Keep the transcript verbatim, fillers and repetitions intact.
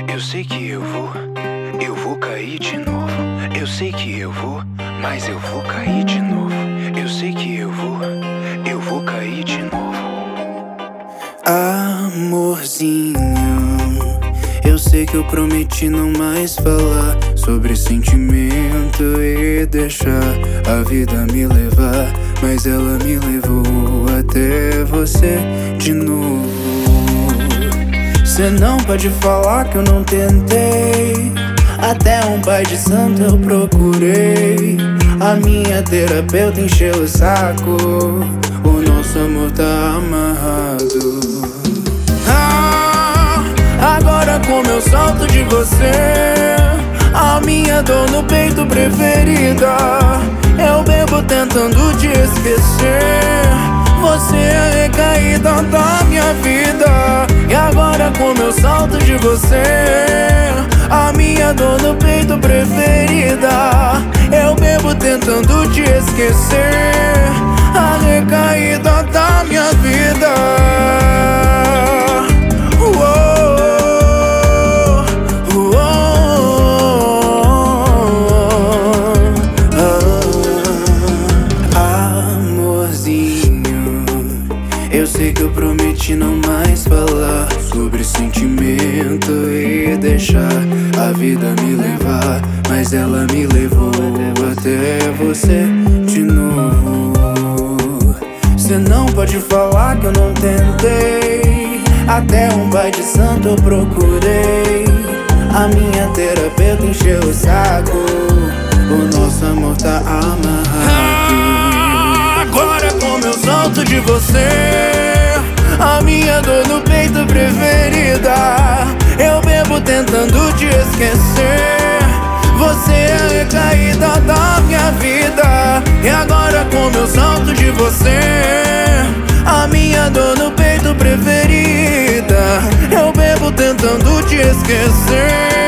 Eu sei que eu vou, eu vou cair de novo. Eu sei que eu vou, mas eu vou cair de novo. Eu sei que eu vou, eu vou cair de novo. Amorzinho, eu sei que eu prometi não mais falar sobre sentimento e deixar a vida me levar, mas ela me levou até você de novo. Cê não pode falar que eu não tentei, até um pai de santo eu procurei. A minha terapeuta encheu o saco, o nosso amor tá amarrado. Ah, agora como eu solto de você, a minha dor no peito preferida, eu bebo tentando te esquecer. Você é a recaída da minha vida. E agora como eu salto de você, a minha dor no peito preferida, eu bebo tentando te esquecer. A recaída da minha vida. Eu sei que eu prometi não mais falar sobre sentimento e deixar a vida me levar, mas ela me levou até você de novo. Cê não pode falar que eu não tentei, até um pai de santo eu procurei. A minha terapeuta encheu o saco, o nosso amor tá amarrado. Agora como eu solto de você, a minha dor no peito preferida, eu bebo tentando te esquecer. Você é a recaída da minha vida. E agora como eu solto de você, a minha dor no peito preferida, eu bebo tentando te esquecer.